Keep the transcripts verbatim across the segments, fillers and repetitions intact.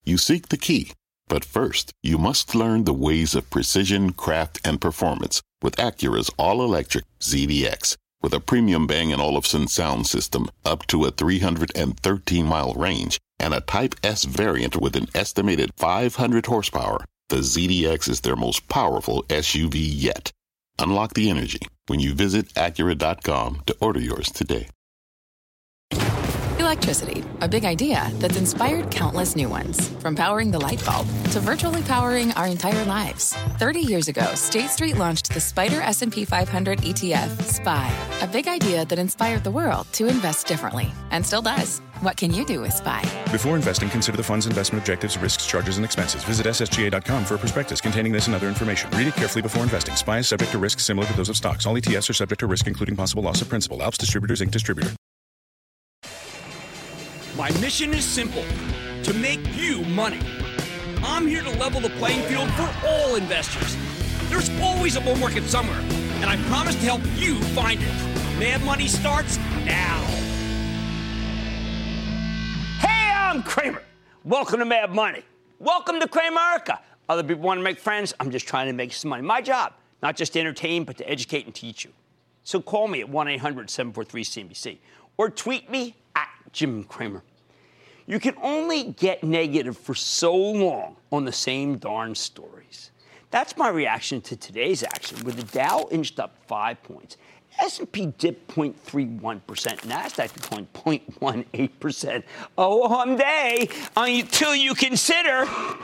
You seek the key, but first, you must learn the ways of precision, craft, and performance with Acura's all-electric Z D X. With a premium Bang and Olufsen sound system up to a three hundred thirteen mile range and a Type S variant with an estimated five hundred horsepower, the Z D X is their most powerful S U V yet. Unlock the energy when you visit Acura dot com to order yours today. Electricity, a big idea that's inspired countless new ones. From powering the light bulb to virtually powering our entire lives. thirty years ago, State Street launched the Spider S and P five hundred E T F, S P Y, a big idea that inspired the world to invest differently, and still does. What can you do with S P Y? Before investing, consider the fund's investment objectives, risks, charges, and expenses. Visit S S G A dot com for a prospectus containing this and other information. Read it carefully before investing. S P Y is subject to risks similar to those of stocks. All E T Fs are subject to risk, including possible loss of principal. Alps Distributors, Incorporated Distributor. My mission is simple, to make you money. I'm here to level the playing field for all investors. There's always a bull market somewhere, and I promise to help you find it. Mad Money starts now. Hey, I'm Cramer. Welcome to Mad Money. Welcome to Cramerica. Other people want to make friends. I'm just trying to make some money. My job, not just to entertain, but to educate and teach you. So call me at one eight hundred seven four three C N B C or tweet me at Jim Cramer. You can only get negative for so long on the same darn stories. That's my reaction to today's action, where the Dow inched up five points. S and P dipped zero point three one percent. NASDAQ declined zero point one eight percent. Oh, hum day, until you consider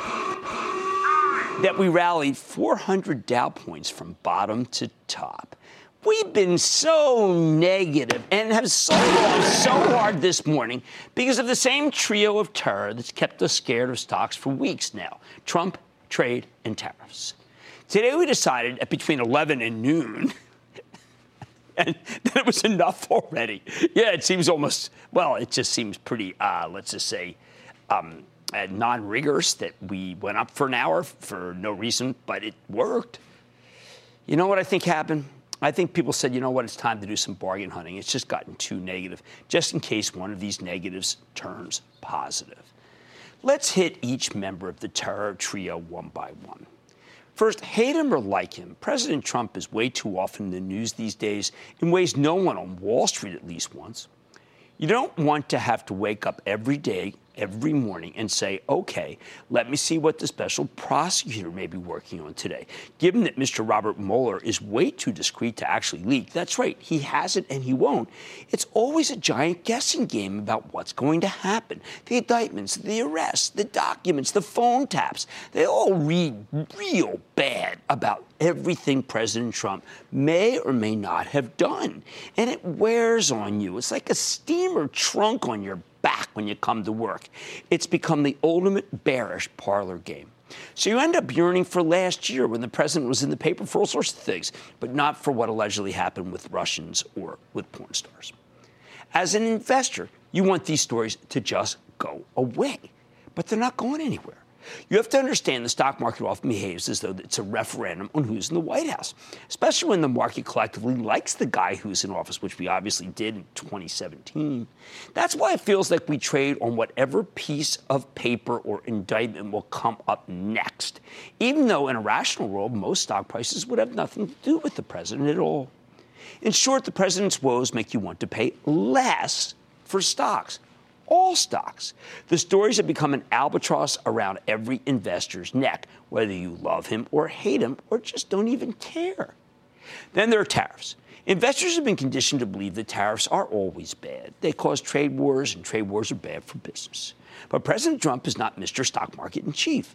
that we rallied four hundred Dow points from bottom to top. We've been so negative and have sold off so hard this morning because of the same trio of terror that's kept us scared of stocks for weeks now: Trump, trade, and tariffs. Today we decided at between eleven and noon and that it was enough already. Yeah, it seems almost, well, it just seems pretty, uh, let's just say, um, uh, non-rigorous that we went up for an hour for no reason, but it worked. You know what I think happened? I think people said, you know what, it's time to do some bargain hunting. It's just gotten too negative, just in case one of these negatives turns positive. Let's hit each member of the terror trio one by one. First, hate him or like him, President Trump is way too often in the news these days in ways no one on Wall Street at least wants. You don't want to have to wake up every day, every morning, and say, okay, let me see what the special prosecutor may be working on today. Given that Mister Robert Mueller is way too discreet to actually leak, that's right, he hasn't and he won't. It's always a giant guessing game about what's going to happen. The indictments, the arrests, the documents, the phone taps, they all read real bad about everything President Trump may or may not have done. And it wears on you. It's like a steamer trunk on your back when you come to work. It's become the ultimate bearish parlor game. So you end up yearning for last year when the president was in the paper for all sorts of things, but not for what allegedly happened with Russians or with porn stars. As an investor, you want these stories to just go away, but they're not going anywhere. You have to understand the stock market often behaves as though it's a referendum on who's in the White House, especially when the market collectively likes the guy who's in office, which we obviously did in twenty seventeen. That's why it feels like we trade on whatever piece of paper or indictment will come up next, even though in a rational world, most stock prices would have nothing to do with the president at all. In short, the president's woes make you want to pay less for stocks. All stocks. The stories have become an albatross around every investor's neck, whether you love him or hate him or just don't even care. Then there are tariffs. Investors have been conditioned to believe that tariffs are always bad. They cause trade wars, and trade wars are bad for business. But President Trump is not Mister Stock Market in Chief.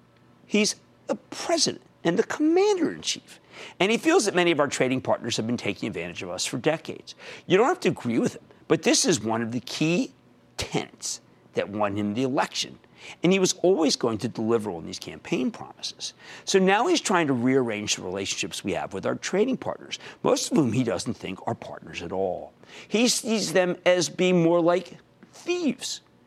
He's the president and the commander-in-chief. And he feels that many of our trading partners have been taking advantage of us for decades. You don't have to agree with him, but this is one of the key tenets that won him the election. And he was always going to deliver on these campaign promises. So now he's trying to rearrange the relationships we have with our trading partners, most of whom he doesn't think are partners at all. He sees them as being more like thieves.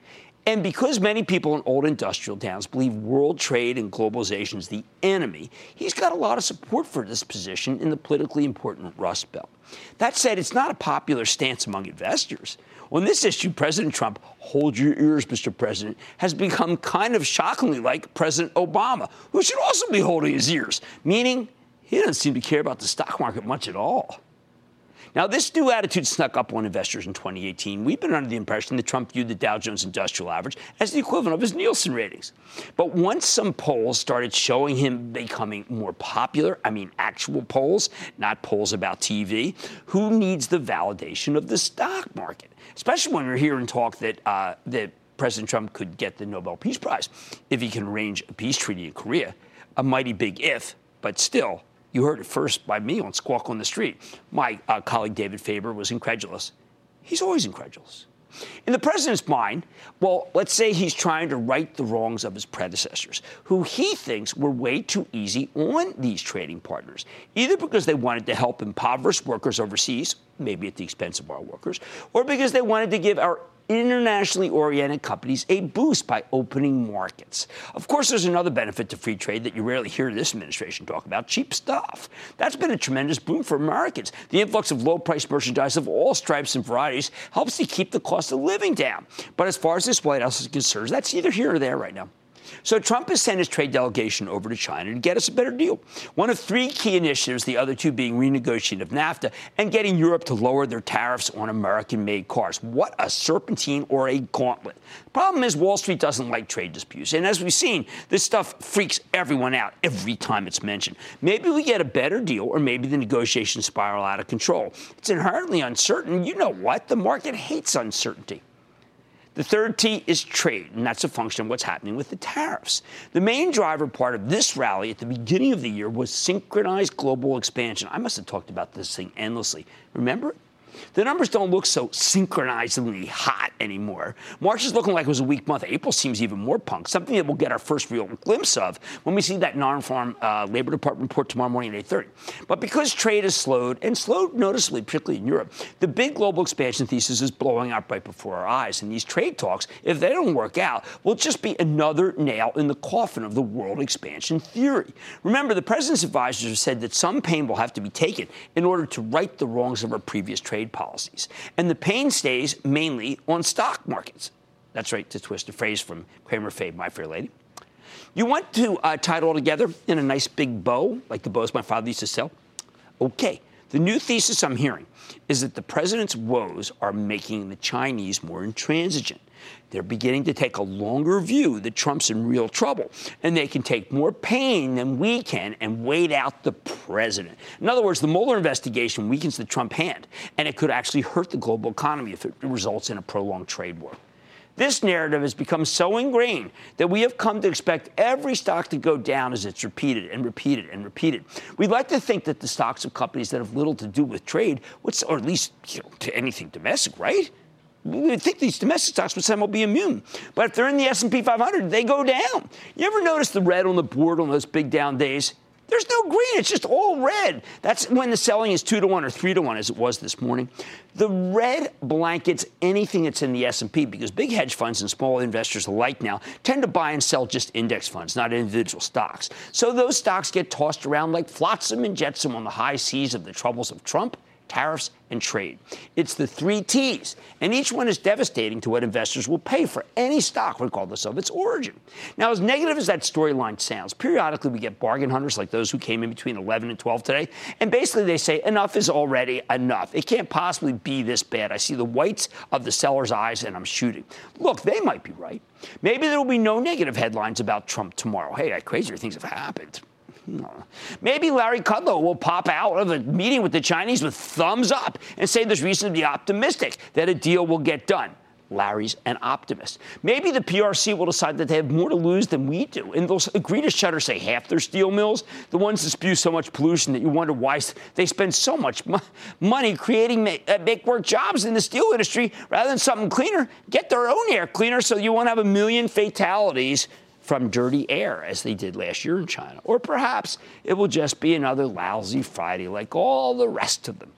And because many people in old industrial towns believe world trade and globalization is the enemy, he's got a lot of support for this position in the politically important Rust Belt. That said, it's not a popular stance among investors. On this issue, President Trump, hold your ears, Mister President, has become kind of shockingly like President Obama, who should also be holding his ears, meaning he doesn't seem to care about the stock market much at all. Now, this new attitude snuck up on investors in twenty eighteen. We've been under the impression that Trump viewed the Dow Jones Industrial Average as the equivalent of his Nielsen ratings. But once some polls started showing him becoming more popular, I mean actual polls, not polls about T V, who needs the validation of the stock market? Especially when we're hearing talk that uh, that President Trump could get the Nobel Peace Prize if he can arrange a peace treaty in Korea. A mighty big if, but still. You heard it first by me on Squawk on the Street. My uh, colleague David Faber was incredulous. He's always incredulous. In the president's mind, well, let's say he's trying to right the wrongs of his predecessors, who he thinks were way too easy on these trading partners, either because they wanted to help impoverished workers overseas, maybe at the expense of our workers, or because they wanted to give our internationally oriented companies a boost by opening markets. Of course, there's another benefit to free trade that you rarely hear this administration talk about: cheap stuff. That's been a tremendous boom for Americans. The influx of low-priced merchandise of all stripes and varieties helps to keep the cost of living down. But as far as this White House is concerned, that's either here or there right now. So Trump has sent his trade delegation over to China to get us a better deal. One of three key initiatives, the other two being renegotiation of NAFTA and getting Europe to lower their tariffs on American-made cars. What a serpentine or a gauntlet. The problem is Wall Street doesn't like trade disputes. And as we've seen, this stuff freaks everyone out every time it's mentioned. Maybe we get a better deal, or maybe the negotiations spiral out of control. It's inherently uncertain. You know what? The market hates uncertainty. The third T is trade, and that's a function of what's happening with the tariffs. The main driver part of this rally at the beginning of the year was synchronized global expansion. I must have talked about this thing endlessly. Remember it? The numbers don't look so synchronizingly hot anymore. March is looking like it was a weak month. April seems even more punk, something that we'll get our first real glimpse of when we see that non-farm uh, Labor Department report tomorrow morning at eight thirty. But because trade has slowed, and slowed noticeably, particularly in Europe, the big global expansion thesis is blowing up right before our eyes. And these trade talks, if they don't work out, will just be another nail in the coffin of the world expansion theory. Remember, the president's advisors have said that some pain will have to be taken in order to right the wrongs of our previous trade policies. And the pain stays mainly on stock markets. That's right, to twist a phrase from Kramer Fade, My Fair Lady. You want to uh, tie it all together in a nice big bow, like the bows my father used to sell? Okay, the new thesis I'm hearing is that the president's woes are making the Chinese more intransigent. They're beginning to take a longer view that Trump's in real trouble, and they can take more pain than we can and wait out the president. In other words, the Mueller investigation weakens the Trump hand, and it could actually hurt the global economy if it results in a prolonged trade war. This narrative has become so ingrained that we have come to expect every stock to go down as it's repeated and repeated and repeated. We'd like to think that the stocks of companies that have little to do with trade, would, or at least you know, to anything domestic, right? We'd think these domestic stocks would somehow be immune. But if they're in the S and P five hundred, they go down. You ever notice the red on the board on those big down days? There's no green. It's just all red. That's when the selling is two to one or three to one, as it was this morning. The red blankets anything that's in the S and P because big hedge funds and small investors alike now tend to buy and sell just index funds, not individual stocks. So those stocks get tossed around like flotsam and jetsam on the high seas of the troubles of Trump, tariffs, and trade. It's the three T's, and each one is devastating to what investors will pay for any stock, regardless of its origin. Now, as negative as that storyline sounds, periodically we get bargain hunters like those who came in between eleven and twelve today, and basically they say enough is already enough. It can't possibly be this bad. I see the whites of the seller's eyes, and I'm shooting. Look, they might be right. Maybe there will be no negative headlines about Trump tomorrow. Hey, crazier things have happened. No. Maybe Larry Kudlow will pop out of a meeting with the Chinese with thumbs up and say there's reason to be optimistic that a deal will get done. Larry's an optimist. Maybe the P R C will decide that they have more to lose than we do, and they'll agree to shutter, say, half their steel mills, the ones that spew so much pollution that you wonder why they spend so much mo- money creating make, uh, make-work jobs in the steel industry rather than something cleaner. Get their own air cleaner so you won't have a million fatalities from dirty air, as they did last year in China. Or perhaps it will just be another lousy Friday like all the rest of them.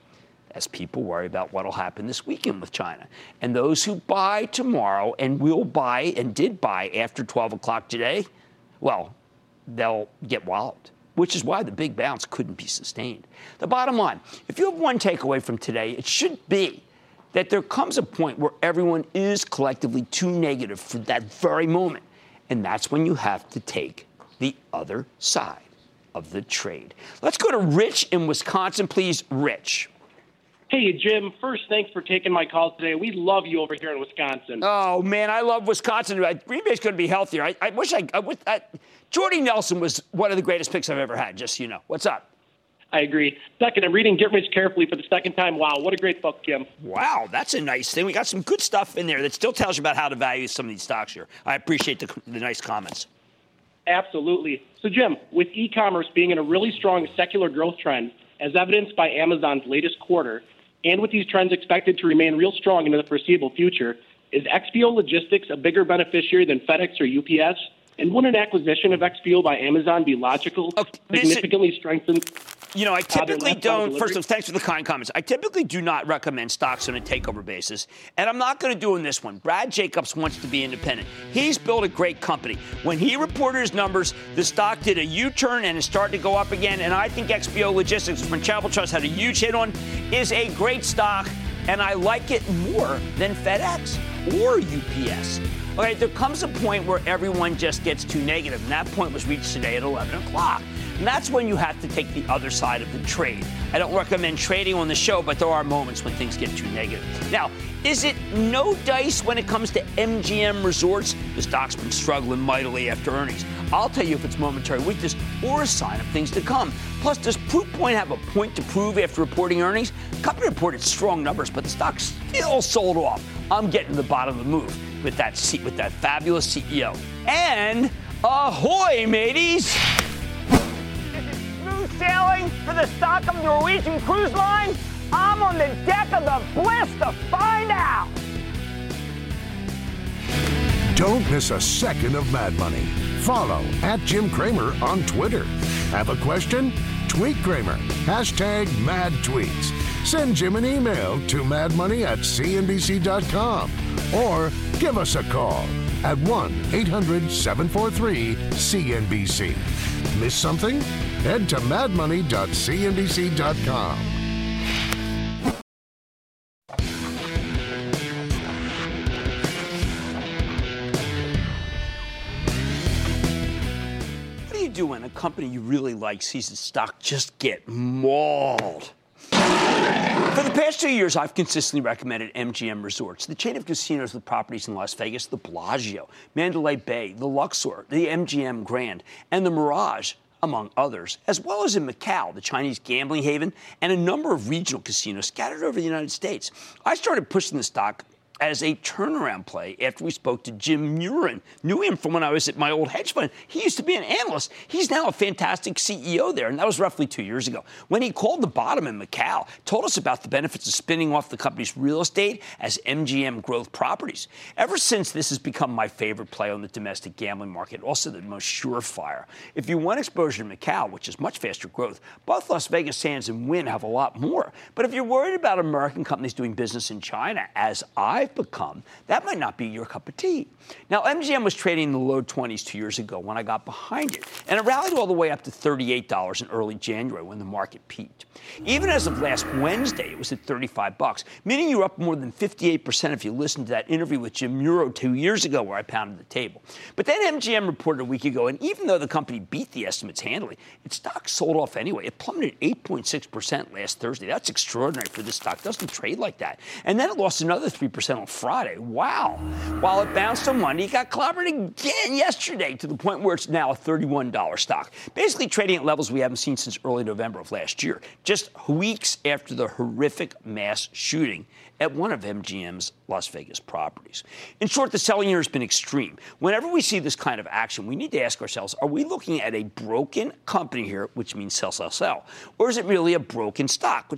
as people worry about what will happen this weekend with China. And those who buy tomorrow and will buy and did buy after twelve o'clock today, well, they'll get walloped, which is why the big bounce couldn't be sustained. The bottom line, if you have one takeaway from today, it should be that there comes a point where everyone is collectively too negative for that very moment. And that's when you have to take the other side of the trade. Let's go to Rich in Wisconsin, please. Rich. Hey, Jim. First, thanks for taking my call today. We love you over here in Wisconsin. Oh, man, I love Wisconsin. Green Bay's going to be healthier. I, I wish I, I, wish, I – Jordy Nelson was one of the greatest picks I've ever had, just so you know. What's up? I agree. Second, I'm reading Get Rich Carefully for the second time. Wow, what a great book, Jim. Wow, that's a nice thing. We got some good stuff in there that still tells you about how to value some of these stocks here. I appreciate the, the nice comments. Absolutely. So, Jim, with e-commerce being in a really strong secular growth trend, as evidenced by Amazon's latest quarter, and with these trends expected to remain real strong into the foreseeable future, is X P O Logistics a bigger beneficiary than FedEx or U P S? And would an acquisition of X P O by Amazon be logical, okay, significantly strengthen? You know, I typically don't, first of all, thanks for the kind comments. I typically do not recommend stocks on a takeover basis, and I'm not going to do in this one. Brad Jacobs wants to be independent. He's built a great company. When he reported his numbers, the stock did a U-turn and is starting to go up again, and I think X P O Logistics, when Travel Trust had a huge hit on, is a great stock, and I like it more than FedEx or U P S. Okay, there comes a point where everyone just gets too negative, and that point was reached today at eleven o'clock. And that's when you have to take the other side of the trade. I don't recommend trading on the show, but there are moments when things get too negative. Now, is it no dice when it comes to M G M Resorts? The stock's been struggling mightily after earnings. I'll tell you if it's momentary weakness or a sign of things to come. Plus, does Proofpoint have a point to prove after reporting earnings? The company reported strong numbers, but the stock still sold off. I'm getting to the bottom of the move with that seat, with that fabulous C E O. And ahoy, mateys! Smooth sailing for the stock of Norwegian Cruise Line? I'm on the deck of the Bliss to find out. Don't miss a second of Mad Money. Follow at Jim Cramer on Twitter. Have a question? Tweet Cramer. Hashtag Mad Tweets. Send Jim an email to madmoney at c n b c dot com or give us a call at one eight hundred seven four three C N B C. Miss something? Head to mad money dot c n b c dot com. What do you do when a company you really like sees its stock just get mauled? For the past two years, I've consistently recommended M G M Resorts, the chain of casinos with properties in Las Vegas, the Bellagio, Mandalay Bay, the Luxor, the M G M Grand, and the Mirage, among others, as well as in Macau, the Chinese gambling haven, and a number of regional casinos scattered over the United States. I started pushing the stock as a turnaround play after we spoke to Jim Murin. Knew him from when I was at my old hedge fund. He used to be an analyst. He's now a fantastic C E O there, and that was roughly two years ago. When he called the bottom in Macau, told us about the benefits of spinning off the company's real estate as M G M Growth Properties. Ever since, this has become my favorite play on the domestic gambling market, also the most surefire. If you want exposure to Macau, which is much faster growth, both Las Vegas Sands and Wynn have a lot more. But if you're worried about American companies doing business in China, as I've become, that might not be your cup of tea. Now, M G M was trading in the low twenties two years ago when I got behind it, and it rallied all the way up to thirty-eight dollars in early January when the market peaked. Even as of last Wednesday, it was at thirty-five bucks, meaning you're up more than fifty-eight percent if you listened to that interview with Jim Muro two years ago where I pounded the table. But then M G M reported a week ago, and even though the company beat the estimates handily, its stock sold off anyway. It plummeted eight point six percent last Thursday. That's extraordinary for this stock. It doesn't trade like that. And then it lost another three percent on Friday. Wow. While it bounced on Monday, it got clobbered again yesterday to the point where it's now a thirty-one dollars stock, basically trading at levels we haven't seen since early November of last year, just weeks after the horrific mass shooting at one of M G M's Las Vegas properties. In short, the selling year has been extreme. Whenever we see this kind of action, we need to ask ourselves, are we looking at a broken company here, which means sell, sell, sell? Or is it really a broken stock, which means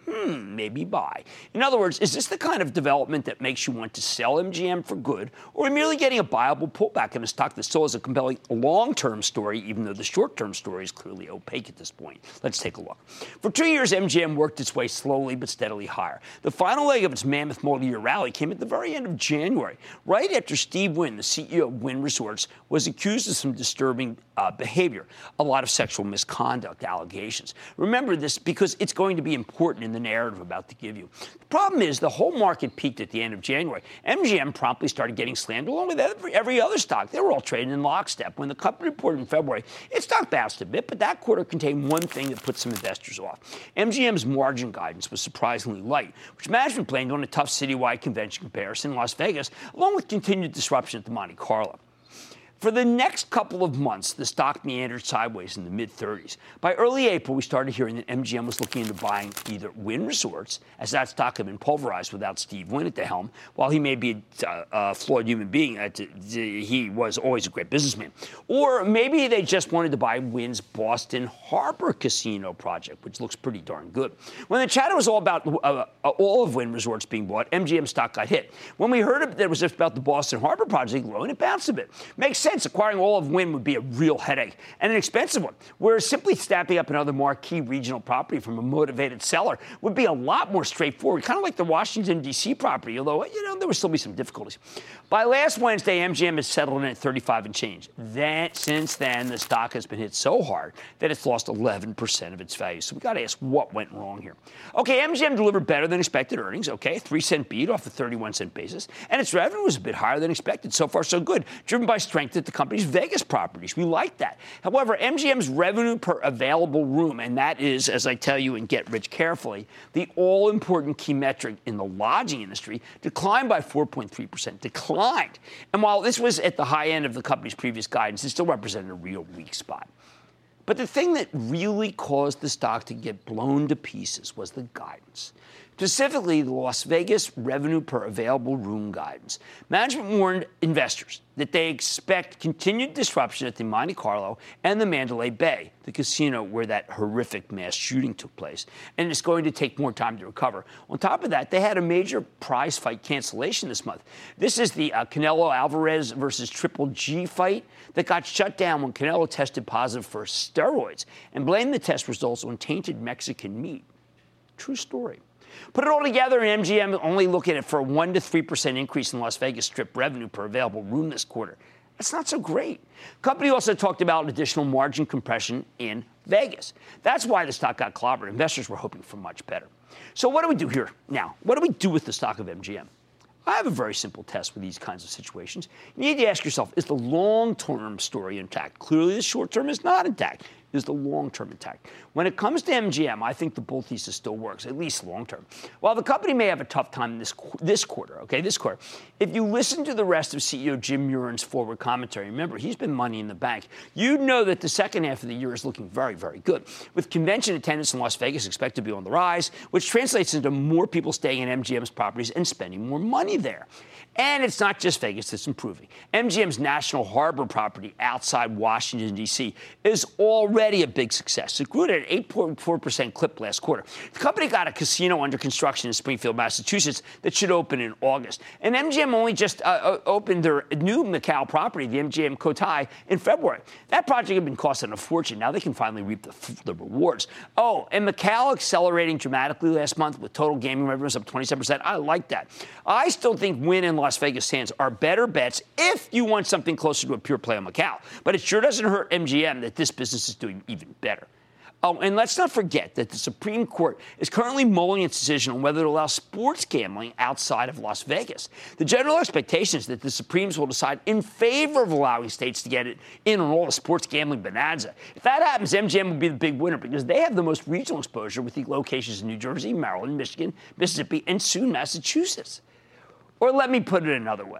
hmm, maybe buy. In other words, is this the kind of development that makes you want to sell M G M for good, or are we merely getting a viable pullback in a stock that still has a compelling long-term story, even though the short-term story is clearly opaque at this point? Let's take a look. For two years, M G M worked its way slowly but steadily higher. The final leg of its mammoth multi-year rally came at the very end of January, right after Steve Wynn, the C E O of Wynn Resorts, was accused of some disturbing uh, behavior, a lot of sexual misconduct allegations. Remember this because it's going to be important in the narrative I'm about to give you. The problem is the whole market peaked at the end of January. M G M promptly started getting slammed along with every, every other stock. They were all trading in lockstep. When the company reported in February, its stock bounced a bit, but that quarter contained one thing that put some investors off. M G M's margin guidance was surprisingly light, which management blamed on a tough citywide convention comparison in Las Vegas, along with continued disruption at the Monte Carlo. For the next couple of months, the stock meandered sideways in the mid-thirties. By early April, we started hearing that M G M was looking into buying either Wynn Resorts, as that stock had been pulverized without Steve Wynn at the helm. While he may be a, a flawed human being, uh, he was always a great businessman. Or maybe they just wanted to buy Wynn's Boston Harbor Casino project, which looks pretty darn good. When the chatter was all about uh, all of Wynn Resorts being bought, M G M stock got hit. When we heard that it was about the Boston Harbor project growing, it bounced a bit. Makes sense. Acquiring all of Wynn would be a real headache and an expensive one, whereas simply snapping up another marquee regional property from a motivated seller would be a lot more straightforward, kind of like the Washington, D C property, although, you know, there would still be some difficulties. By last Wednesday, M G M has settled in at thirty-five and change. Then, since then, the stock has been hit so hard that it's lost eleven percent of its value. So we got to ask what went wrong here. Okay, M G M delivered better than expected earnings, okay, three cent beat off the thirty-one cent basis, and its revenue was a bit higher than expected. So far, so good, driven by strength at the company's Vegas properties. We like that. However, M G M's revenue per available room, and that is, as I tell you and get rich carefully, the all-important key metric in the lodging industry, declined by four point three percent. Declined. And while this was at the high end of the company's previous guidance, it still represented a real weak spot. But the thing that really caused the stock to get blown to pieces was the guidance. Specifically, the Las Vegas revenue per available room guidance. Management warned investors that they expect continued disruption at the Monte Carlo and the Mandalay Bay, the casino where that horrific mass shooting took place, and it's going to take more time to recover. On top of that, they had a major prize fight cancellation this month. This is the uh, Canelo Alvarez versus Triple G fight that got shut down when Canelo tested positive for steroids and blamed the test results on tainted Mexican meat. True story. Put it all together, and M G M only looking at for a one to three percent increase in Las Vegas Strip revenue per available room this quarter. That's not so great. Company also talked about additional margin compression in Vegas. That's why the stock got clobbered. Investors were hoping for much better. So what do we do here now? What do we do with the stock of M G M? I have a very simple test for these kinds of situations. You need to ask yourself, is the long-term story intact? Clearly, the short-term is not intact. Is the long-term intact? When it comes to M G M, I think the bull thesis still works, at least long-term. While the company may have a tough time this this quarter, okay, this quarter, if you listen to the rest of C E O Jim Murin's forward commentary, remember, he's been money in the bank, you know that the second half of the year is looking very, very good. With convention attendance in Las Vegas expected to be on the rise, which translates into more people staying in M G M's properties and spending more money there. And it's not just Vegas that's improving. M G M's National Harbor property outside Washington, D C is already a big success. It grew at an eight point four percent clip last quarter. The company got a casino under construction in Springfield, Massachusetts that should open in August. And M G M only just uh, opened their new Macau property, the M G M Cotai, in February. That project had been costing a fortune. Now they can finally reap the, the rewards. Oh, and Macau accelerating dramatically last month with total gaming revenues up twenty-seven percent. I like that. I still think Wynn and Las Vegas Sands are better bets if you want something closer to a pure play on Macau. But it sure doesn't hurt M G M that this business is doing even better. Oh, and let's not forget that the Supreme Court is currently mulling its decision on whether to allow sports gambling outside of Las Vegas. The general expectation is that the Supremes will decide in favor of allowing states to get it in on all the sports gambling bonanza. If that happens, M G M will be the big winner because they have the most regional exposure with the locations in New Jersey, Maryland, Michigan, Mississippi, and soon Massachusetts. Or let me put it another way.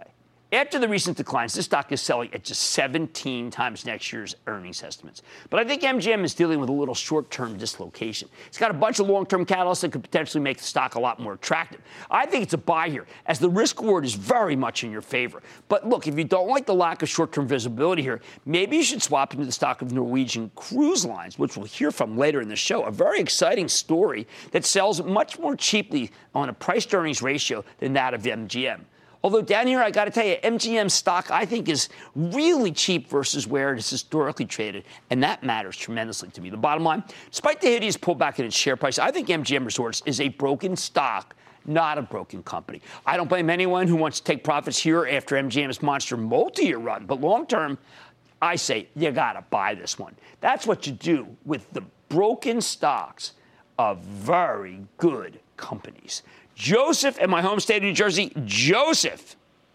After the recent declines, this stock is selling at just seventeen times next year's earnings estimates. But I think M G M is dealing with a little short-term dislocation. It's got a bunch of long-term catalysts that could potentially make the stock a lot more attractive. I think it's a buy here, as the risk-reward is very much in your favor. But look, if you don't like the lack of short-term visibility here, maybe you should swap into the stock of Norwegian Cruise Lines, which we'll hear from later in the show. A very exciting story that sells much more cheaply on a price-to-earnings ratio than that of M G M. Although down here, I got to tell you, M G M stock, I think, is really cheap versus where it is historically traded, and that matters tremendously to me. The bottom line, despite the hideous pullback in its share price, I think M G M Resorts is a broken stock, not a broken company. I don't blame anyone who wants to take profits here after M G M's monster multi-year run, but long-term, I say you got to buy this one. That's what you do with the broken stocks of very good companies. Joseph in my home state of New Jersey. Joseph.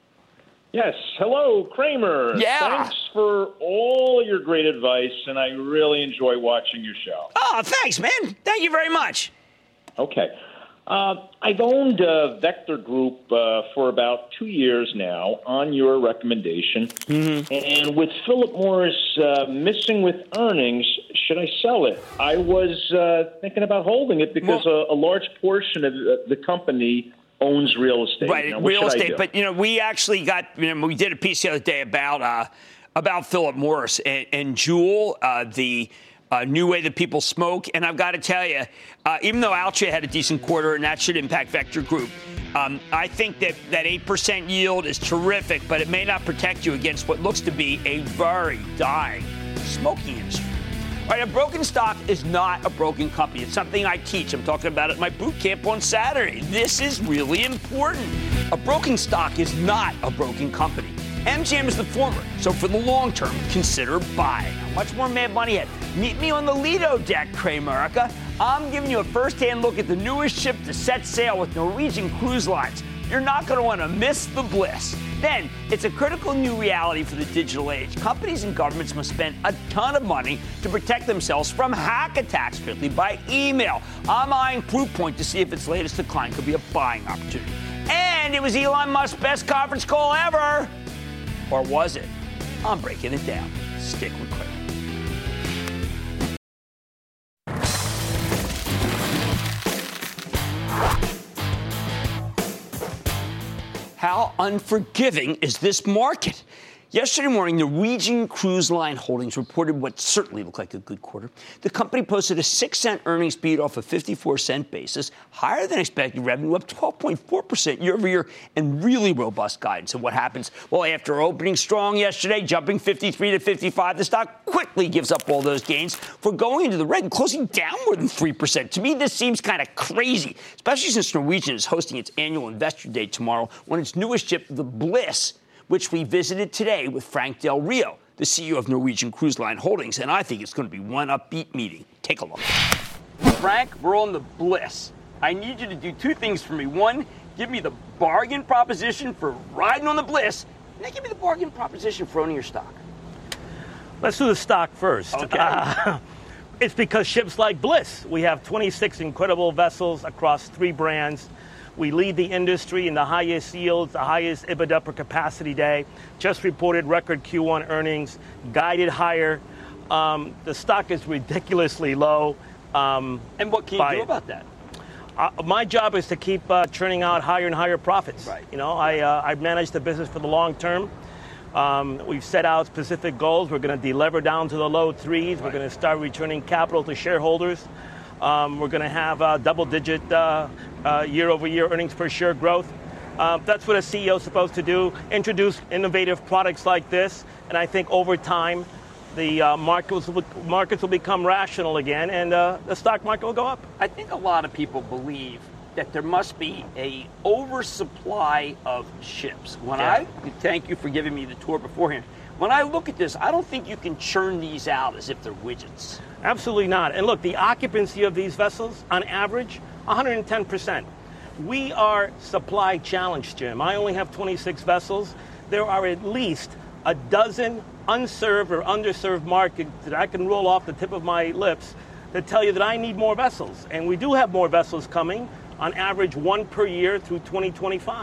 Yes. Hello, Cramer. Yeah. Thanks for all your great advice, and I really enjoy watching your show. Oh, thanks, man. Thank you very much. Okay. Uh, I've owned uh, Vector Group uh, for about two years now on your recommendation. Mm-hmm. And with Philip Morris uh, missing with earnings, should I sell it? I was uh, thinking about holding it because well, a, a large portion of the company owns real estate. Right, now, real estate. But, you know, we actually got, you know, we did a piece the other day about uh, about Philip Morris and, and Juul, uh, the Uh, new way that people smoke. And I've got to tell you, uh, even though Altria had a decent quarter, and that should impact Vector Group, um, I think that that eight percent yield is terrific, but it may not protect you against what looks to be a very dying smoking industry. All right, a broken stock is not a broken company. It's something I teach. I'm talking about it at my boot camp on Saturday. This is really important. A broken stock is not a broken company. M G M is the former, so for the long term, consider buying. How much more Mad Money ahead? Meet me on the Lido deck, Cramerica. I'm giving you a first-hand look at the newest ship to set sail with Norwegian Cruise Lines. You're not going to want to miss the bliss. Then, it's a critical new reality for the digital age. Companies and governments must spend a ton of money to protect themselves from hack attacks, strictly by email. I'm eyeing Proofpoint to see if its latest decline could be a buying opportunity. And it was Elon Musk's best conference call ever. Or was it? I'm breaking it down. Stick with Cramer. How unforgiving is this market? Yesterday morning, Norwegian Cruise Line Holdings reported what certainly looked like a good quarter. The company posted a six cent earnings beat off a fifty-four cent basis, higher than expected revenue, up twelve point four percent year over year, and really robust guidance. And what happens? Well, after opening strong yesterday, jumping fifty-three to fifty-five, the stock quickly gives up all those gains for going into the red and closing down more than three percent. To me, this seems kind of crazy, especially since Norwegian is hosting its annual Investor Day tomorrow when its newest ship, the Bliss, which we visited today with Frank Del Rio, the C E O of Norwegian Cruise Line Holdings, and I think it's going to be one upbeat meeting. Take a look. Frank, we're on the Bliss. I need you to do two things for me. One, give me the bargain proposition for riding on the Bliss, and then give me the bargain proposition for owning your stock. Let's do the stock first. Okay. Uh, it's because ships like Bliss. We have twenty-six incredible vessels across three brands. We lead the industry in the highest yields, the highest EBITDA per capacity day. Just reported record Q one earnings, guided higher. Um, the stock is ridiculously low. Um, and what can you do about that? Uh, my job is to keep uh, churning out higher and higher profits. Right. You know, I uh, I manage the business for the long term. Um, we've set out specific goals. We're going to delever down to the low threes. Right. We're going to start returning capital to shareholders. Um, we're going to have uh, double-digit uh, uh, year-over-year earnings per share growth. Uh, that's what a C E O is supposed to do, introduce innovative products like this, and I think over time the uh, markets, will, markets will become rational again, and uh, the stock market will go up. I think a lot of people believe that there must be a oversupply of ships. When Yeah. I thank you for giving me the tour beforehand. When I look at this, I don't think you can churn these out as if they're widgets. Absolutely not. And look, the occupancy of these vessels, on average, one hundred ten percent. We are supply challenged, Jim. I only have twenty-six vessels. There are at least a dozen unserved or underserved markets that I can roll off the tip of my lips that tell you that I need more vessels. And we do have more vessels coming, on average one per year through twenty twenty-five.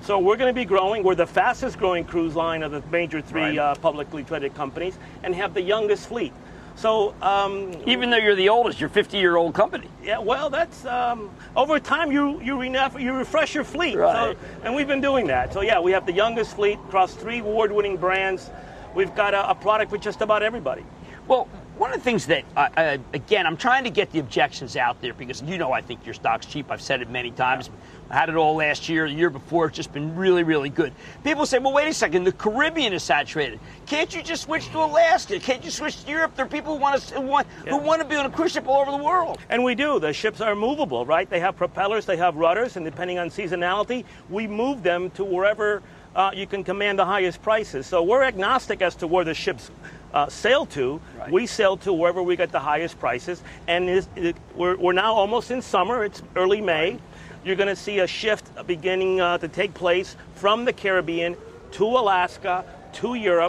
So we're going to be growing. We're the fastest growing cruise line of the major three Right. uh, publicly traded companies and have the youngest fleet. So um, Even though you're the oldest, you're a fifty-year-old company. yeah, well, that's um, over time you you, rene- you refresh your fleet. Right. So, and we've been doing that. So yeah, we have the youngest fleet across three award-winning brands. We've got a, a product for just about everybody. Well, one of the things that, uh, uh, again, I'm trying to get the objections out there because you know I think your stock's cheap. I've said it many times. I had it all last year, the year before. It's just been really, really good. People say, well, wait a second, the Caribbean is saturated. Can't you just switch to Alaska? Can't you switch to Europe? There are people who want to, who want, Yeah. who want to be on a cruise ship all over the world. And we do. The ships are movable, right? They have propellers, they have rudders, and depending on seasonality, we move them to wherever uh, you can command the highest prices. So we're agnostic as to where the ships uh, sail to. Right. We sail to wherever we get the highest prices. And it's, it, we're, we're now almost in summer. It's early May. Right. You're going to see a shift beginning uh, to take place from the Caribbean to Alaska, to Europe,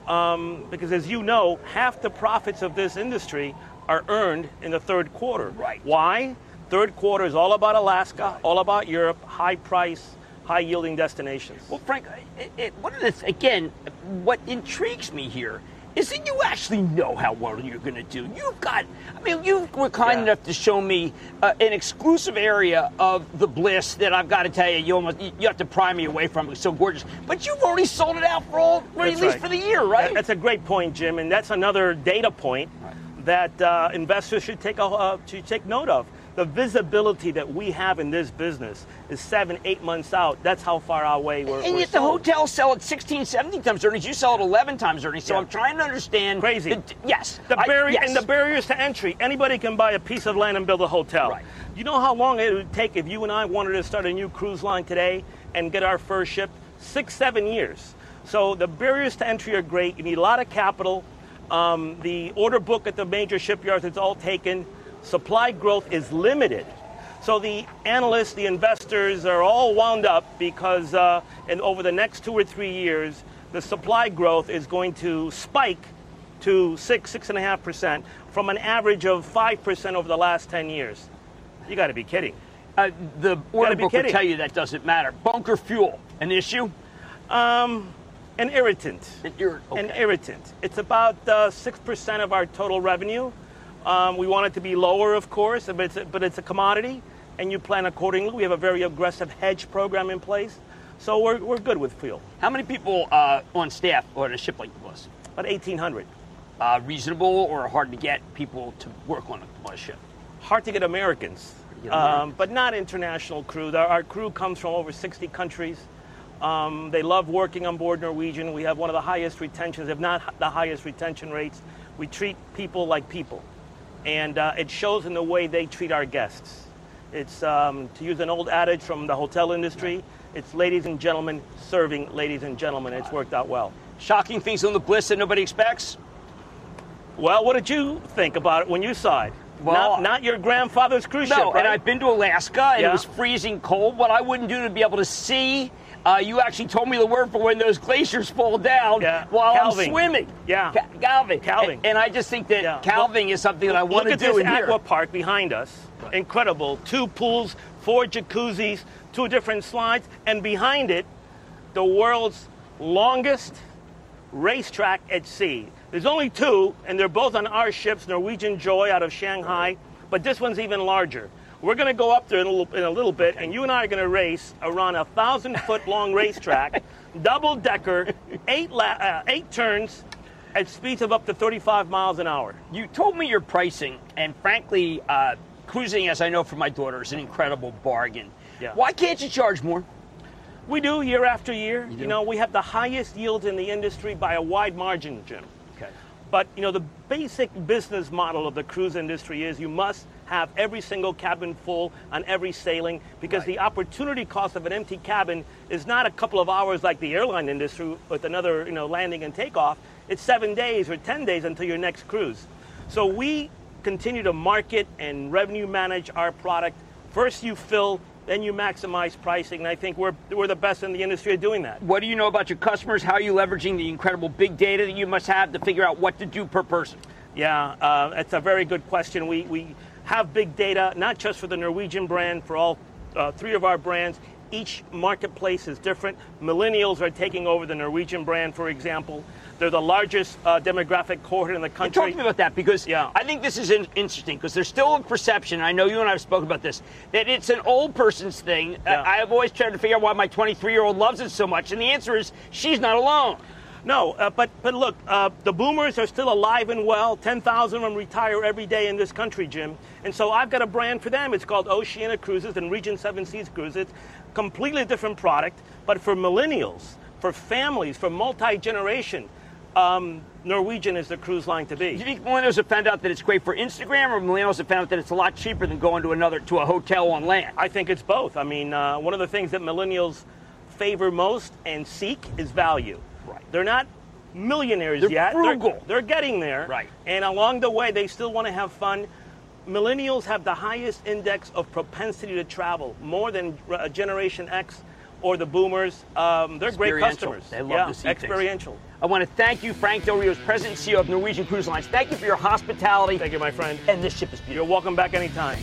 um, because as you know, half the profits of this industry are earned in the third quarter. Right. Why? Third quarter is all about Alaska, all about Europe, high price, high yielding destinations. Well, Frank, it, it, one of the, again, what intrigues me here is that you actually know how well you're going to do. You've got, I mean, you were kind Yeah. enough to show me uh, an exclusive area of the Bliss that I've got to tell you, you almost, you have to pry me away from. It's so gorgeous. But you've already sold it out for all, for at That's least right. for the year, right? That- That's a great point, Jim, and that's another data point that uh, investors should take a, uh, should take note of. The visibility that we have in this business is seven, eight months out. That's how far away we're. And we're yet the sold. hotels sell at sixteen, seventeen times earnings. You sell at eleven times earnings. So Yeah. I'm trying to understand. Crazy. the- yes. The I- barrier yes. and the barriers to entry. Anybody can buy a piece of land and build a hotel. Right. You know how long it would take if you and I wanted to start a new cruise line today and get our first ship? Six, seven years. So the barriers to entry are great. You need a lot of capital. Um, the order book at the major shipyards, it's all taken. Supply growth is limited. So the analysts, the investors are all wound up because uh, and over the next two or three years, the supply growth is going to spike to six, six and a half percent from an average of five percent over the last ten years. You got to be kidding. Uh, the order be book will kidding. tell you that doesn't matter. Bunker fuel, an issue? Um, an irritant. An ir- An okay. irritant. It's about uh, six percent of our total revenue. Um, we want it to be lower, of course, but it's a, but it's a commodity, and you plan accordingly. We have a very aggressive hedge program in place, so we're, we're good with fuel. How many people uh, on staff on a ship like the Bliss? About eighteen hundred. Uh, reasonable or hard to get people to work on a, on a ship? Hard to get Americans, get um, Americans. but not international crew. Our, our crew comes from over sixty countries. Um, they love working on board Norwegian. We have one of the highest retentions, if not the highest retention rates. We treat people like people, and uh, it shows in the way they treat our guests. It's, um, to use an old adage from the hotel industry, it's ladies and gentlemen serving ladies and gentlemen. It's worked out well. Shocking things on the Bliss that nobody expects? Well, what did you think about it when you saw it? Well, not, not your grandfather's cruise ship, No, right? and I've been to Alaska, and Yeah. it was freezing cold. What I wouldn't do to be able to see, uh, you actually told me the word for when those glaciers fall down Yeah. while Calving. I'm swimming. Yeah. Ca- calving. Calving. And, and I just think that Yeah. calving is something that I want Look to at do this in here. aqua park behind us. Incredible. Two pools, four jacuzzis, two different slides, and behind it, the world's longest racetrack at sea. There's only two, and they're both on our ships, Norwegian Joy out of Shanghai, but this one's even larger. We're going to go up there in a little, in a little bit, and you and I are going to race around a thousand-foot-long racetrack, double-decker, eight, la- uh, eight turns, at speeds of up to thirty-five miles an hour. You told me your pricing, and frankly, uh, cruising, as I know from my daughter, is an incredible bargain. Yeah. Why can't you charge more? We do year after year. You, do? know, we have the highest yields in the industry by a wide margin, Jim. Okay. But, you know, the basic business model of the cruise industry is you must have every single cabin full on every sailing because Right. the opportunity cost of an empty cabin is not a couple of hours like the airline industry with another, you know, landing and takeoff. It's seven days or ten days until your next cruise. So we continue to market and revenue manage our product. First you fill, then you maximize pricing, and I think we're we're the best in the industry at doing that. What do you know about your customers? How are you leveraging the incredible big data that you must have to figure out what to do per person? Yeah, uh, that's a very good question. We we have big data, not just for the Norwegian brand, for all uh, three of our brands, each marketplace is different. Millennials are taking over the Norwegian brand, for example. They're the largest uh, demographic cohort in the country. Talk to me about that, because yeah. I think this is in- interesting, because there's still a perception, and I know you and I have spoken about this, that it's an old person's thing. Yeah. Uh, I've always tried to figure out why my twenty-three-year-old loves it so much, and the answer is she's not alone. No, uh, but but look, uh, the boomers are still alive and well. ten thousand of them retire every day in this country, Jim. And so I've got a brand for them. It's called Oceania Cruises and Regent Seven Seas Cruises. Completely different product, but for millennials, for families, for multi-generation, um, Norwegian is the cruise line to be. Do you think millennials have found out that it's great for Instagram, or millennials have found out that it's a lot cheaper than going to another to a hotel on land? I think it's both. I mean, uh, one of the things that millennials favor most and seek is value. Right. They're not millionaires They're yet. Frugal. They're, they're getting there. Right. And along the way, they still want to have fun. Millennials have the highest index of propensity to travel, more than uh, Generation X or the boomers. Um, they're great customers. They love yeah, to see experiential. Things. I want to thank you, Frank Del Rio, President and C E O of Norwegian Cruise Lines. Thank you for your hospitality. Thank you, my friend. And this ship is beautiful. You're welcome back anytime.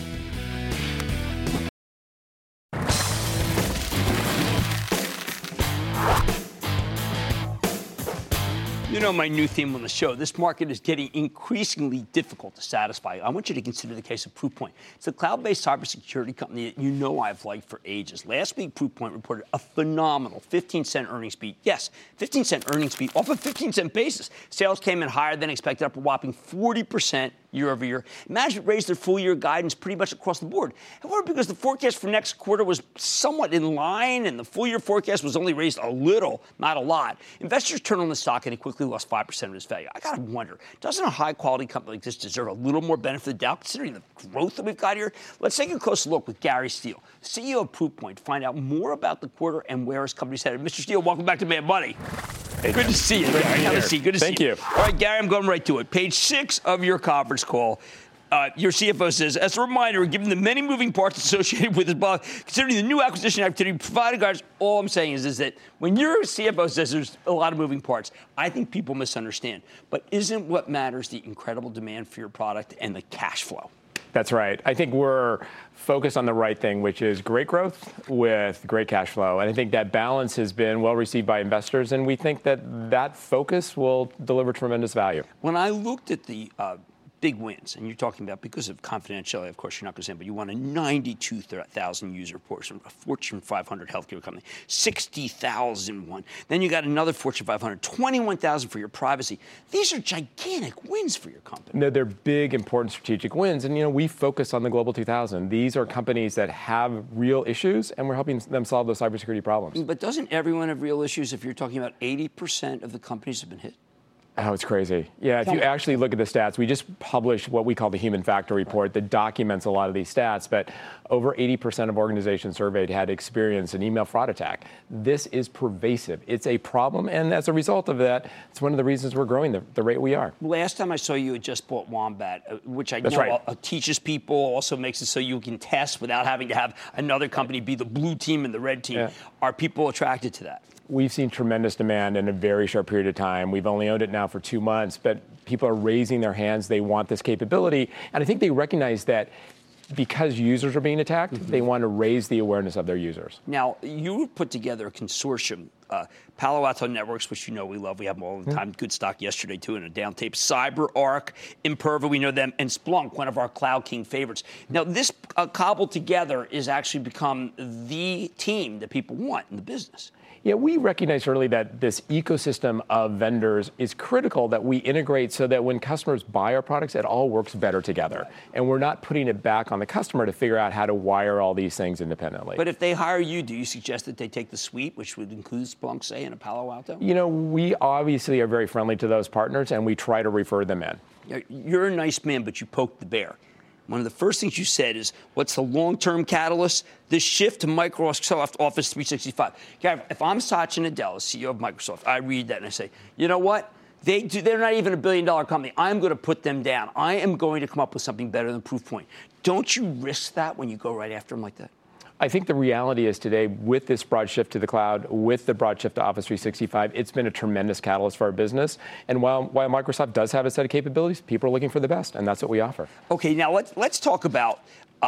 You know my new theme on the show. This market is getting increasingly difficult to satisfy. I want you to consider the case of Proofpoint. It's a cloud-based cybersecurity company that you know I've liked for ages. Last week, Proofpoint reported a phenomenal fifteen cent earnings beat. Yes, fifteen cent earnings beat off a fifteen cent basis. Sales came in higher than expected, up a whopping forty percent year over year. Management raised their full-year guidance pretty much across the board. However, because the forecast for next quarter was somewhat in line and the full-year forecast was only raised a little, not a lot, investors turned on the stock and it quickly lost five percent of its value. I got to wonder, doesn't a high-quality company like this deserve a little more benefit of the doubt, considering the growth that we've got here? Let's take a closer look with Gary Steele, C E O of Proofpoint, to find out more about the quarter and where his company's headed. Mister Steele, welcome back to Mad Money. Hey, good to see you. Gary. Good to see you. Good to Thank see you. you. All right, Gary, I'm going right to it. Page six of your conference call. Uh, your C F O says, as a reminder, given the many moving parts associated with this blog, considering the new acquisition activity provided, guys, all I'm saying is, is that when your C F O says there's a lot of moving parts, I think people misunderstand. But isn't what matters the incredible demand for your product and the cash flow? That's right. I think we're focused on the right thing, which is great growth with great cash flow. And I think that balance has been well received by investors, and we think that that focus will deliver tremendous value. When I looked at the uh, big wins, and you're talking about, because of confidentiality, of course, you're not going to say, but you won a ninety-two thousand user portion, a Fortune five hundred healthcare company, sixty thousand one. Then you got another Fortune five hundred, twenty-one thousand for your privacy. These are gigantic wins for your company. No, they're big, important strategic wins. And, you know, we focus on the Global two thousand. These are companies that have real issues, and we're helping them solve those cybersecurity problems. But doesn't everyone have real issues if you're talking about eighty percent of the companies have been hit? Oh, it's crazy. Yeah, if you actually look at the stats, we just published what we call the Human Factor Report that documents a lot of these stats, but over eighty percent of organizations surveyed had experienced an email fraud attack. This is pervasive. It's a problem, and as a result of that, it's one of the reasons we're growing the, the rate we are. Last time I saw you, had just bought Wombat, which I That's know right. uh, teaches people, also makes it so you can test without having to have another company be the blue team and the red team. Yeah. Are people attracted to that? We've seen tremendous demand in a very short period of time. We've only owned it now for two months, but people are raising their hands. They want this capability. And I think they recognize that because users are being attacked, mm-hmm. they want to raise the awareness of their users. Now, you put together a consortium, uh, Palo Alto Networks, which you know we love. We have them all the time. Mm-hmm. Good stock yesterday, too, in a down tape. CyberArk, Imperva, we know them, and Splunk, one of our Cloud King favorites. Now, this uh, cobbled together is actually become the team that people want in the business. Yeah, we recognized early that this ecosystem of vendors is critical that we integrate so that when customers buy our products, it all works better together. And we're not putting it back on the customer to figure out how to wire all these things independently. But if they hire you, do you suggest that they take the suite, which would include Splunk, say, and a Palo Alto? You know, we obviously are very friendly to those partners, and we try to refer them in. You're a nice man, but you poked the bear. One of the first things you said is, what's the long-term catalyst? This shift to Microsoft Office three sixty-five. Gary, if I'm Satya Nadella, C E O of Microsoft, I read that and I say, you know what? They do, they're not even a billion-dollar company. I'm going to put them down. I am going to come up with something better than Proofpoint. Don't you risk that when you go right after them like that? I think the reality is today, with this broad shift to the cloud, with the broad shift to Office three sixty-five, it's been a tremendous catalyst for our business. And while, while Microsoft does have a set of capabilities, people are looking for the best, and that's what we offer. Okay, now let's let's talk about um,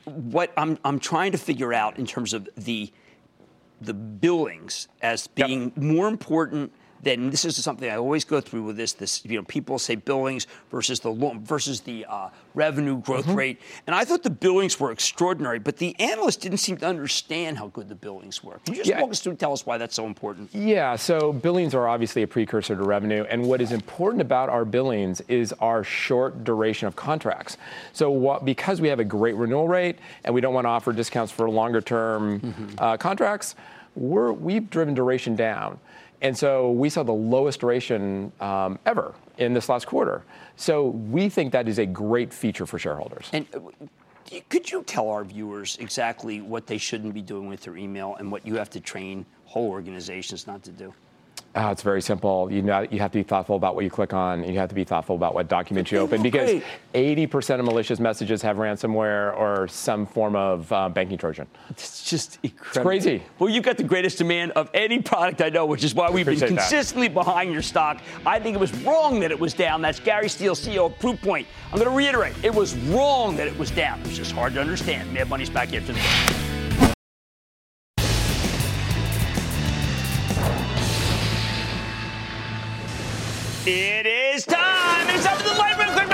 what I'm I'm trying to figure out in terms of the the billings as being yep. more important than, this is something I always go through with this. This you know people say billings versus the versus the uh, revenue growth mm-hmm. rate, and I thought the billings were extraordinary, but the analysts didn't seem to understand how good the billings were. Can you just yeah. walk us through and tell us why that's so important? Yeah. So billings are obviously a precursor to revenue, and what is important about our billings is our short duration of contracts. So what, because we have a great renewal rate and we don't want to offer discounts for longer term mm-hmm. uh, contracts, we're, we've driven duration down. And so we saw the lowest duration um, ever in this last quarter. So we think that is a great feature for shareholders. And uh, could you tell our viewers exactly what they shouldn't be doing with their email and what you have to train whole organizations not to do? Uh, it's very simple. You know, you have to be thoughtful about what you click on. And you have to be thoughtful about what documents you open, because great. eighty percent of malicious messages have ransomware or some form of uh, banking Trojan. It's just incredible. It's crazy. Well, you've got the greatest demand of any product I know, which is why we've been consistently that. behind your stock. I think it was wrong that it was down. That's Gary Steele, C E O of Proofpoint. I'm going to reiterate, it was wrong that it was down. It was just hard to understand. Mad Money's back after the break. It is time. It's time for the lightning round.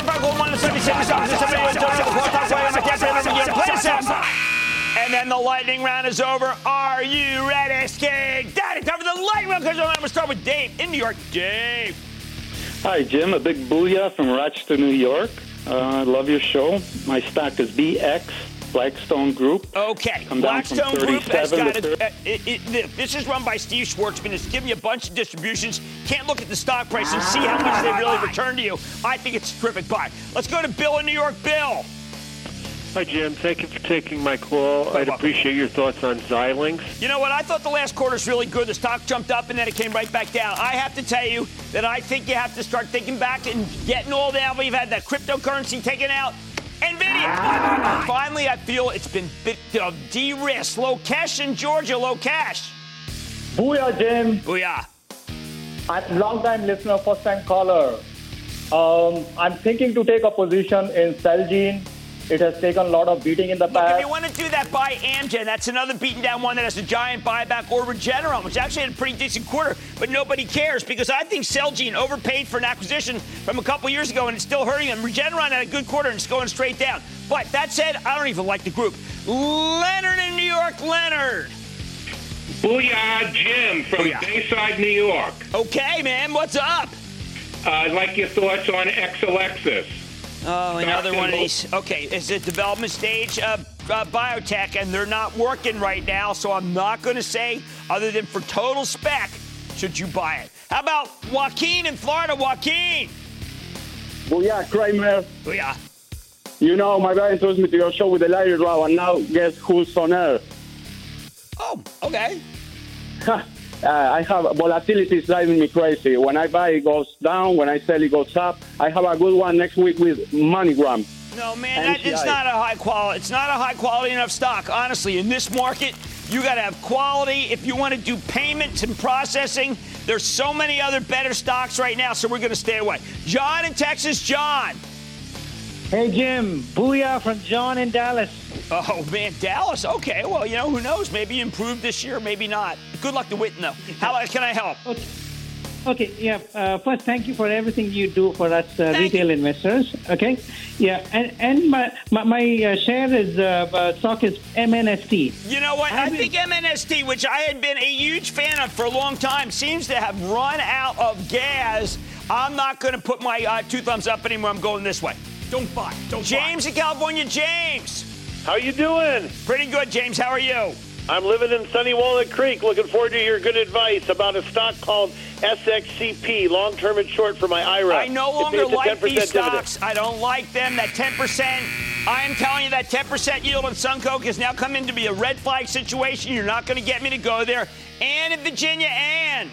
And then the lightning round is over. Are you ready, Skig Daddy? Time for the lightning round. I'm going to start with Dave in New York. Dave. Hi, Jim. A big booyah from Rochester, New York. I uh, love your show. My stock is B X. Blackstone Group. Okay, Blackstone Group has got it, uh, it, it. This is run by Steve Schwartzman. It's giving you a bunch of distributions. Can't look at the stock price and see how much they really return to you. I think it's a terrific buy. Let's go to Bill in New York. Bill. Hi, Jim. Thank you for taking my call. I'd appreciate your thoughts on Xilinx. You know what? I thought the last quarter was really good. The stock jumped up, and then it came right back down. I have to tell you that I think you have to start thinking back and getting all down. We've had that cryptocurrency taken out. NVIDIA. Finally, I feel it's been bit of de-risk. Low cash in Georgia, low cash. Booyah, Jim. Booyah. I'm a long-time listener, first-time caller. Um, I'm thinking to take a position in Celgene. It has taken a lot of beating in the Look, past. if you want to do that, buy Amgen. That's another beaten down one that has a giant buyback, or Regeneron, which actually had a pretty decent quarter, but nobody cares because I think Celgene overpaid for an acquisition from a couple years ago, and it's still hurting them. Regeneron had a good quarter, and it's going straight down. But that said, I don't even like the group. Leonard in New York. Leonard. Booyah, Jim from Booyah. Bayside, New York. Okay, man. What's up? Uh, I'd like your thoughts on Exelixis. Oh, another one of these. Okay, it's a development stage uh, uh, biotech, and they're not working right now, so I'm not going to say, other than for total spec, should you buy it. How about Joaquin in Florida? Joaquin. Booyah, Kramer. Booyah. You know, my guy introduced me to your show with the Larry Row, and now guess who's on air? Oh, okay. Uh, I have volatility is driving me crazy. When I buy, it goes down. When I sell, it goes up. I have a good one next week with MoneyGram. No, man, that, it's not a high quality. It's not a high quality enough stock. Honestly, in this market, you got to have quality. If you want to do payments and processing, there's so many other better stocks right now. So we're going to stay away. John in Texas. John. Hey, Jim. Booyah from John in Dallas. Oh, man, Dallas. Okay, well, you know, who knows? Maybe you improved this year, maybe not. Good luck to Witten, though. How can I help? Okay, okay yeah. Uh, first, thank you for everything you do for us uh, retail you. investors. Okay? Yeah, and, and my my, my uh, share is, uh, uh, stock is M N S T. You know what? I, I think M N S T, which I had been a huge fan of for a long time, seems to have run out of gas. I'm not going to put my uh, two thumbs up anymore. I'm going this way. Don't buy. Don't James buy. in California. James. How you doing? Pretty good, James. How are you? I'm living in sunny Walnut Creek. Looking forward to your good advice about a stock called S X C P, long-term and short for my I R A. I no longer like these stocks. Dividend. I don't like them. That ten percent, I am telling you that ten percent yield on SunCoke has now come in to be a red flag situation. You're not going to get me to go there. Ann in Virginia. Ann.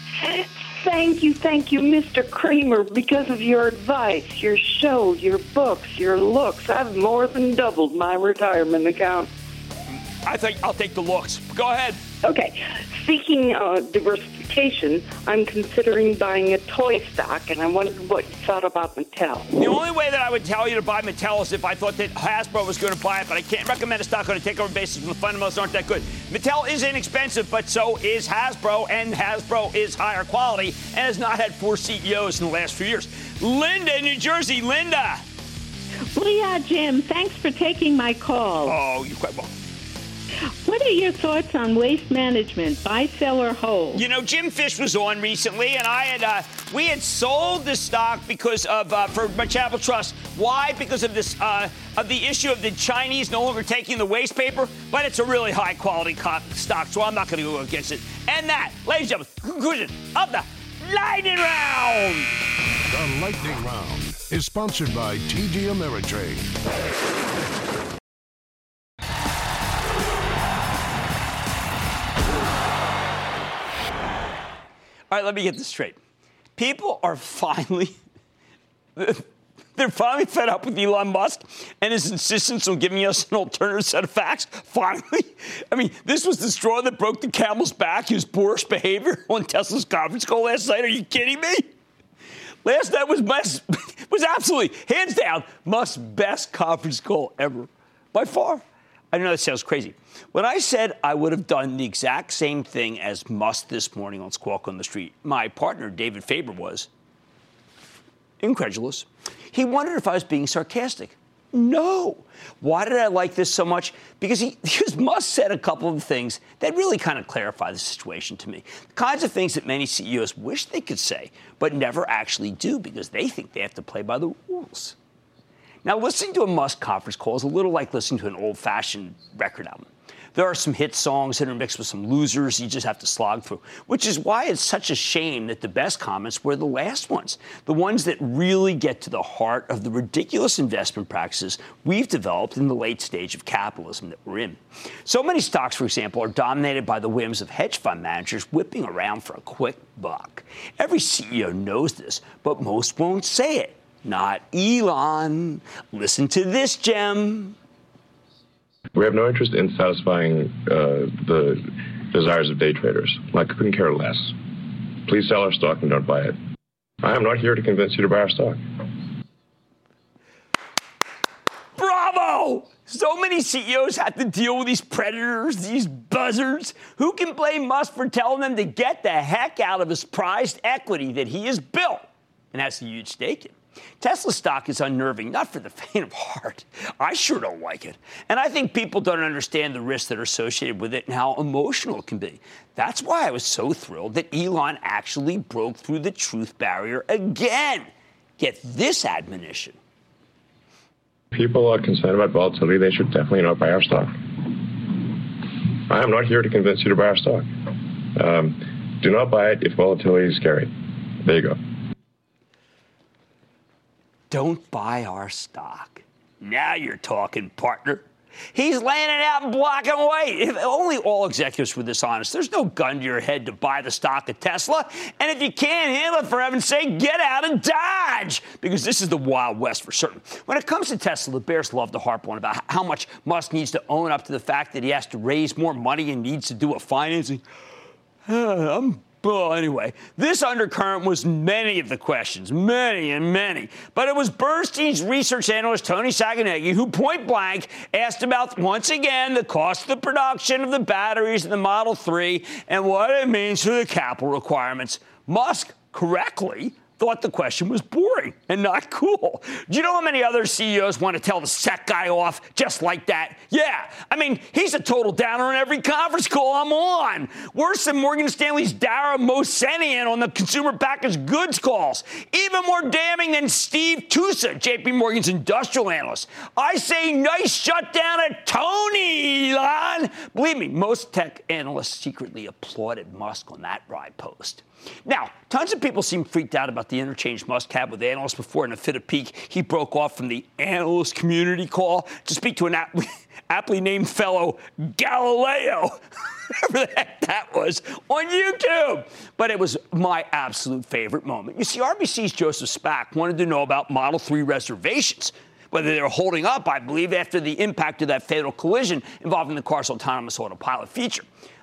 Thank you, thank you, Mister Kramer, because of your advice, your show, your books, your looks. I've more than doubled my retirement account. I think I'll take the looks. Go ahead. Okay. Seeking uh, diversification, I'm considering buying a toy stock, and I wondered what you thought about Mattel. The only way that I would tell you to buy Mattel is if I thought that Hasbro was going to buy it, but I can't recommend a stock on a takeover basis when the fundamentals aren't that good. Mattel is inexpensive, but so is Hasbro, and Hasbro is higher quality and has not had four C E Os in the last few years. Linda in New Jersey. Linda. Booyah, Jim. Thanks for taking my call. Oh, you're quite welcome. What are your thoughts on waste management, buy, sell, or hold? You know, Jim Fish was on recently, and I had uh, we had sold the stock because of uh, for my Chapel Trust. Why? Because of this uh, of the issue of the Chinese no longer taking the waste paper. But it's a really high quality co- stock, so I'm not going to go against it. And that, ladies and gentlemen, conclusion of the lightning round. The lightning round is sponsored by T D Ameritrade. All right, let me get this straight. People are finally, they're finally fed up with Elon Musk and his insistence on giving us an alternative set of facts. Finally. I mean, this was the straw that broke the camel's back, his boorish behavior on Tesla's conference call last night. Are you kidding me? Last night was best, was absolutely, hands down, Musk's best conference call ever. By far. I know that sounds crazy. When I said I would have done the exact same thing as Musk this morning on Squawk on the Street, my partner, David Faber, was incredulous. He wondered if I was being sarcastic. No. Why did I like this so much? Because he because Musk said a couple of things that really kind of clarify the situation to me. The kinds of things that many C E Os wish they could say, but never actually do because they think they have to play by the rules. Now, listening to a Musk conference call is a little like listening to an old-fashioned record album. There are some hit songs intermixed with some losers you just have to slog through, which is why it's such a shame that the best comments were the last ones, the ones that really get to the heart of the ridiculous investment practices we've developed in the late stage of capitalism that we're in. So many stocks, for example, are dominated by the whims of hedge fund managers whipping around for a quick buck. Every C E O knows this, but most won't say it. Not Elon. Listen to this, Gem. We have no interest in satisfying uh, the desires of day traders. Like, I couldn't care less. Please sell our stock and don't buy it. I am not here to convince you to buy our stock. Bravo! So many C E Os have to deal with these predators, these buzzards. Who can blame Musk for telling them to get the heck out of his prized equity that he has built and has a huge stake in? Tesla stock is unnerving, not for the faint of heart. I sure don't like it. And I think people don't understand the risks that are associated with it and how emotional it can be. That's why I was so thrilled that Elon actually broke through the truth barrier again. Get this admonition. People are concerned about volatility. They should definitely not buy our stock. I am not here to convince you to buy our stock. Um, do not buy it if volatility is scary. There you go. Don't buy our stock. Now you're talking, partner. He's laying it out in black and white. If only all executives were this honest. There's no gun to your head to buy the stock of Tesla. And if you can't handle it, for heaven's sake, get out and dodge. Because this is the Wild West for certain. When it comes to Tesla, the bears love to harp on about how much Musk needs to own up to the fact that he has to raise more money and needs to do a financing. Uh, I'm Well, anyway, this undercurrent was many of the questions, many and many. But it was Bernstein's research analyst, Tony Sacconaghi, who point blank asked about, once again, the cost of the production of the batteries in the Model three and what it means for the capital requirements. Musk correctly thought the question was boring and not cool. Do you know how many other C E Os want to tell the SEC guy off just like that? Yeah. I mean, he's a total downer in every conference call I'm on. Worse than Morgan Stanley's Dara Mohsenian on the consumer packaged goods calls. Even more damning than Steve Tusa, J P Morgan's industrial analyst. I say nice shutdown at Tony, Elon. Believe me, most tech analysts secretly applauded Musk on that ride post. Now, tons of people seem freaked out about the interchange Musk had with analysts before in a fit of pique. He broke off from the analyst community call to speak to an aptly, aptly named fellow, Galileo, whatever the heck that was, on YouTube. But it was my absolute favorite moment. You see, R B C's Joseph Spack wanted to know about Model three reservations, whether they were holding up, I believe, after the impact of that fatal collision involving the car's autonomous autopilot feature.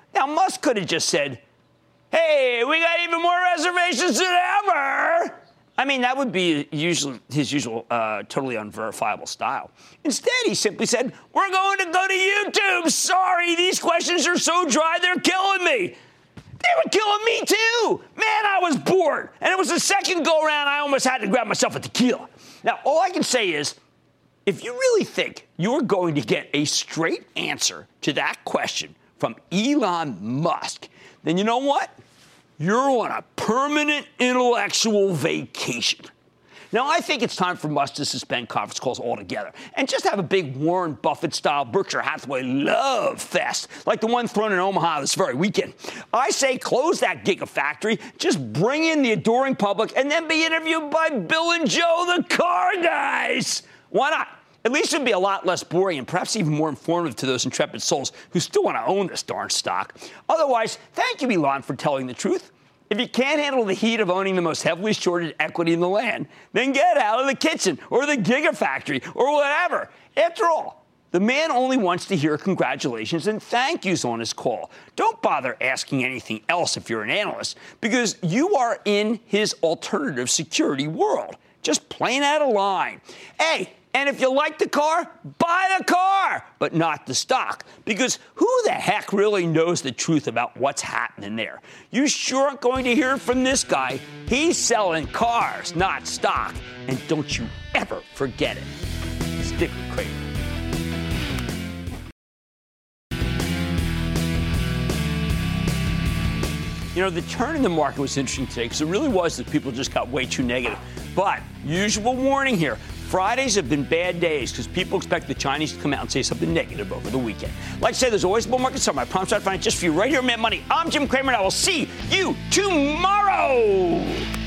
Now, Musk could have just said, hey, we got even more reservations than ever. I mean, that would be usually his usual uh, totally unverifiable style. Instead, he simply said, we're going to go to YouTube. Sorry, these questions are so dry, they're killing me. They were killing me, too. Man, I was bored. And it was the second go-around I almost had to grab myself a tequila. Now, all I can say is, if you really think you're going to get a straight answer to that question from Elon Musk, then you know what? You're on a permanent intellectual vacation. Now, I think it's time for Musk to suspend conference calls altogether and just have a big Warren Buffett-style Berkshire Hathaway love fest like the one thrown in Omaha this very weekend. I say close that gigafactory, just bring in the adoring public, and then be interviewed by Bill and Joe, the car guys. Why not? At least it'd be a lot less boring and perhaps even more informative to those intrepid souls who still want to own this darn stock. Otherwise, thank you, Elon, for telling the truth. If you can't handle the heat of owning the most heavily shorted equity in the land, then get out of the kitchen or the gigafactory or whatever. After all, the man only wants to hear congratulations and thank yous on his call. Don't bother asking anything else if you're an analyst, because you are in his alternative security world. Just plain out of line. Hey, and if you like the car, buy the car, but not the stock. Because who the heck really knows the truth about what's happening there? You sure aren't going to hear from this guy. He's selling cars, not stock. And don't you ever forget it. Stick with Cramer. You know, the turn in the market was interesting today because it really was that people just got way too negative. But usual warning here. Fridays have been bad days because people expect the Chinese to come out and say something negative over the weekend. Like I say, there's always a bull market somewhere. I promise I'll find it just for you right here on Mad Money. I'm Jim Cramer, and I will see you tomorrow.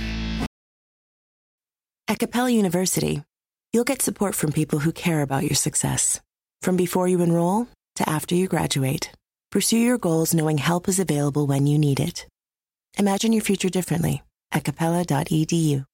At Capella University, you'll get support from people who care about your success. From before you enroll to after you graduate, pursue your goals knowing help is available when you need it. Imagine your future differently at capella dot e d u.